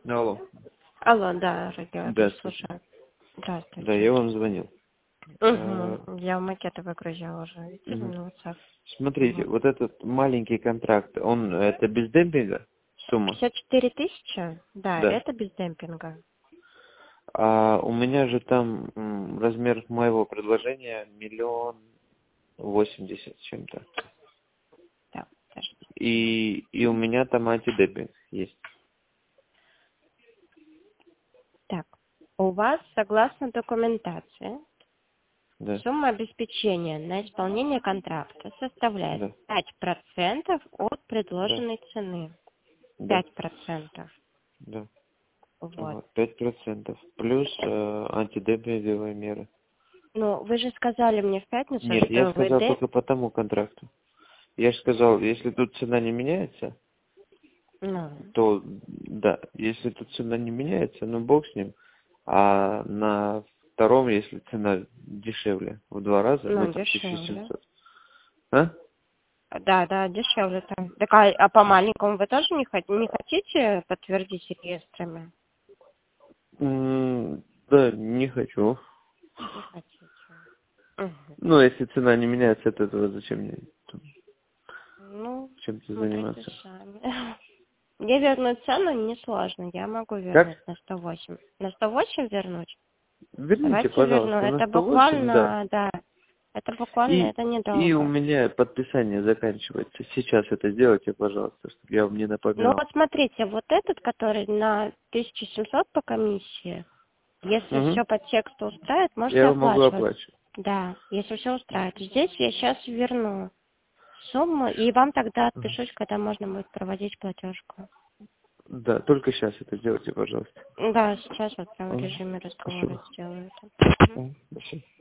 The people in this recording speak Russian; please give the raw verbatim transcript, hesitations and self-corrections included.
Алло. Алло, да, радио, Да, слушаю. Здравствуйте. Да, я вам звонил. Угу. Я макеты выгрузила уже. Видите, Угу. на WhatsApp? Смотрите, Угу. вот этот маленький контракт, он это без демпинга сумма? пятьдесят четыре тысячи? Да, Да. это без демпинга. А у меня же там м, размер моего предложения миллион восемьдесят с чем-то. Да, подожди. И, и у меня там антидемпинг есть. Так, у вас, согласно документации, Да, сумма обеспечения на исполнение контракта составляет да, пять процентов от да, предложенной цены. да, пять процентов. да. Вот. Вот, пять процентов. Плюс э, антидемпинговые меры. Ну, вы же сказали мне в пятницу, Нет, я что вы сказал де... только по тому контракту. Я же сказал, если тут цена не меняется, Ну, то да, если тут цена не меняется, ну бог с ним. А на втором, если цена дешевле в два раза, ну ну, там тысяча дешевле. семьсот. А? Да, да, дешевле там. Так, а, а по маленькому вы тоже не, хот- не хотите подтвердить реестрами? М, Да, не хочу. Не хотите. Мгм. Ну, если цена не меняется от этого, зачем мне там Ну, чем-то смотрите заниматься? сами. Мне вернуть цену несложно. Я могу Как? вернуть на сто восемь. На сто восемь вернуть? Верните, Давайте верну. пожалуйста, на Это сто восемь, да. буквально, да. Это буквально, И, это и у недолго. меня подписание заканчивается. Сейчас это сделайте, пожалуйста, чтобы я вам не Ну напоминал. вот смотрите, вот этот, который на тысячу семьсот по комиссии, если Угу. все по тексту устраивает, Я можете его могу оплачивать. оплачивать. Да, если все устраивает. Здесь я сейчас верну сумму, и вам тогда Мгм. отпишусь, когда можно будет проводить платежку. Да, только сейчас это сделайте, пожалуйста. Да, сейчас вот прям в Мгм. режиме разговора Спасибо. сделаю это. Мгм. Мгм. Спасибо.